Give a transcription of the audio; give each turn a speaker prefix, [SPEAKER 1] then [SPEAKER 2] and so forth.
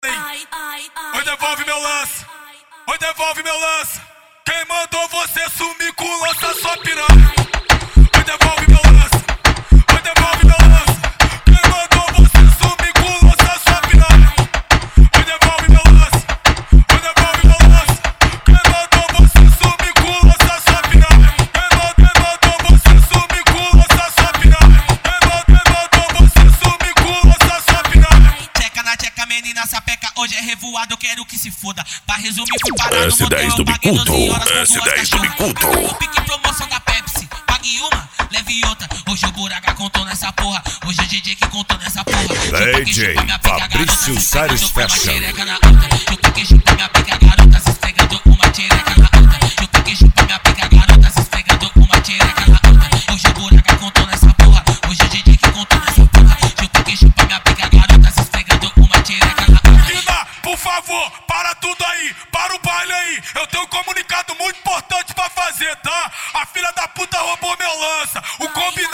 [SPEAKER 1] Oi, devolve meu lance. Oi, devolve meu lance. Quem mandou você sumir com o lança sua piranha? Oi, devolve meu lance. Oi, devolve meu lance. Quem mandou você sumir com o lança sua piranha? Oi, devolve meu lance. Oi, devolve meu lance. Quem mandou você sumir com o lança sua piranha? Quem mandou você sumir com o lança sua piranha? Quem mandou você sumir com o lança sua piranha?
[SPEAKER 2] Tcheca na tcheca, menina sapeca, hoje é revoado, eu quero que se foda. Pra resumir, fui parar no motel,
[SPEAKER 3] S10 do
[SPEAKER 2] eu paguei 12
[SPEAKER 3] Bicudo,
[SPEAKER 2] horas com duas
[SPEAKER 3] S10 do
[SPEAKER 2] cachorras.
[SPEAKER 3] Bicudo.
[SPEAKER 2] O pique promoção da Pepsi, pague uma, leve outra. Hoje o Buraca contou nessa porra, hoje o DJ que contou nessa porra.
[SPEAKER 3] DJ Fabrício Sares Fashion.
[SPEAKER 2] Eu pique chupa minha pica, garota se esfregando uma tchereca na outra. Eu pique chupa minha pica, garota se esfregando uma tchereca na outra. Hoje o Buraca contou nessa porra, hoje o DJ que contou nessa porra. Eu pique chupa minha pica, garota se esfregando uma tchereca na outra.
[SPEAKER 1] Guina, por favor, para tudo aí, para o baile aí. Eu tenho um comunicado muito importante pra fazer, tá? A filha da puta roubou meu lança. O combinado